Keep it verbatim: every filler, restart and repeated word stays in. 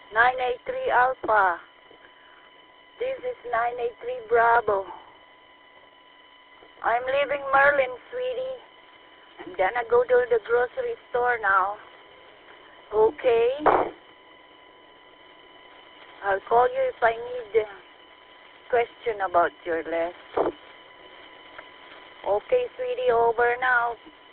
nine eight three Alpha. This is nine eight three Bravo. I'm leaving Merlin, sweetie. I'm gonna go to the grocery store now. Okay? I'll call you if I need a question about your list. Okay, sweetie, over now.